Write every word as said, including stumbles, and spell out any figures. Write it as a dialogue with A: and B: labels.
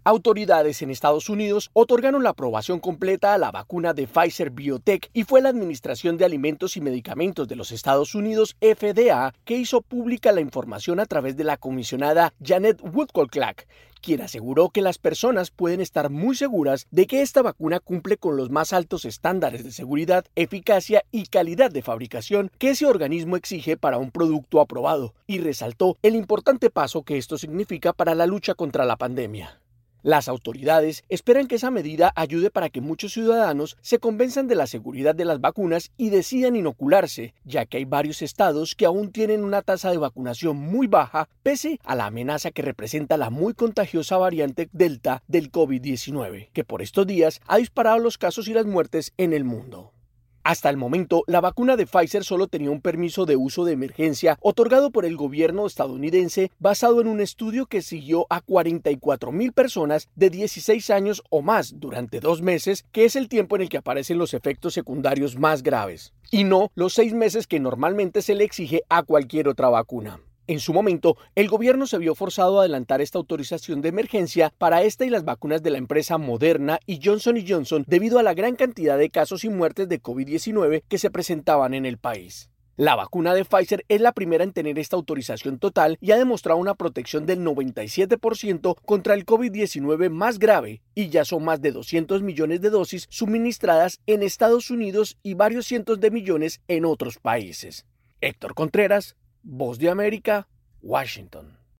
A: Autoridades en Estados Unidos otorgaron la aprobación completa a la vacuna de Pfizer-BioNTech y fue la Administración de Alimentos y Medicamentos de los Estados Unidos, F D A, que hizo pública la información a través de la comisionada Janet Woodcock-Clark, quien aseguró que las personas pueden estar muy seguras de que esta vacuna cumple con los más altos estándares de seguridad, eficacia y calidad de fabricación que ese organismo exige para un producto aprobado, y resaltó el importante paso que esto significa para la lucha contra la pandemia. Las autoridades esperan que esa medida ayude para que muchos ciudadanos se convenzan de la seguridad de las vacunas y decidan inocularse, ya que hay varios estados que aún tienen una tasa de vacunación muy baja pese a la amenaza que representa la muy contagiosa variante Delta del COVID diecinueve, que por estos días ha disparado los casos y las muertes en el mundo. Hasta el momento, la vacuna de Pfizer solo tenía un permiso de uso de emergencia otorgado por el gobierno estadounidense basado en un estudio que siguió a cuarenta y cuatro mil personas de dieciséis años o más durante dos meses, que es el tiempo en el que aparecen los efectos secundarios más graves, y no los seis meses que normalmente se le exige a cualquier otra vacuna. En su momento, el gobierno se vio forzado a adelantar esta autorización de emergencia para esta y las vacunas de la empresa Moderna y Johnson y Johnson debido a la gran cantidad de casos y muertes de COVID diecinueve que se presentaban en el país. La vacuna de Pfizer es la primera en tener esta autorización total y ha demostrado una protección del noventa y siete por ciento contra el COVID diecinueve más grave, y ya son más de doscientos millones de dosis suministradas en Estados Unidos y varios cientos de millones en otros países. Héctor Contreras, Voz de América, Washington.